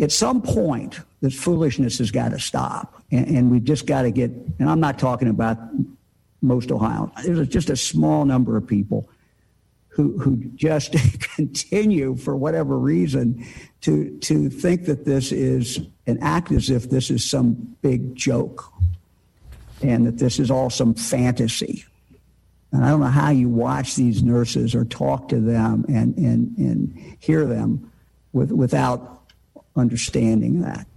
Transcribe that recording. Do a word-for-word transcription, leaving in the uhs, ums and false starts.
at some point, this foolishness has got to stop. And, and we've just got to get, and I'm not talking about most Ohio. There's just a small number of people who who just continue, for whatever reason, to to think that this is and act as if this is some big joke and that this is all some fantasy. And I don't know how you watch these nurses or talk to them and and, and hear them with, without understanding that.